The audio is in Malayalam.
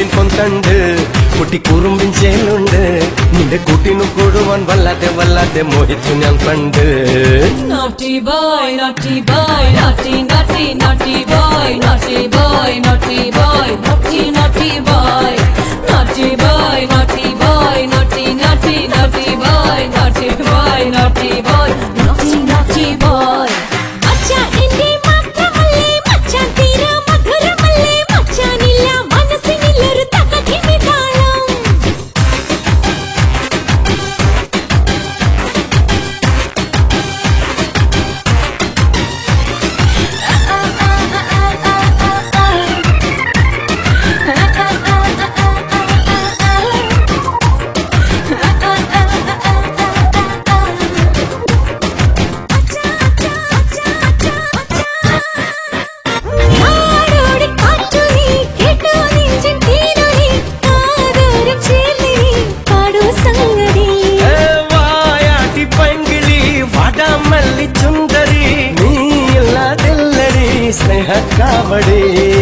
പെണ്ണിൻ പൊന്തണ്ട് കുട്ടി കുറുമ്പിൻ ചേലുണ്ട് നിന്റെ കുട്ടിനു കൂടുവാൻ വല്ലാതെ വല്ലാതെ മോഹിച്ചു ഞാൻ പണ്ട് Naughty boy, naughty boy, naughty, naughty, naughty boy, naughty boy, naughty boy, naughty, naughty boy, naughty boy, naughty boy, naughty, naughty, naughty boy, naughty boy, naughty boy, naughty, naughty boy. Macha inde matramalle, macha tira madhuramalle, macha nilla manasinilloru takakimi taalam. స్నేహ కావడే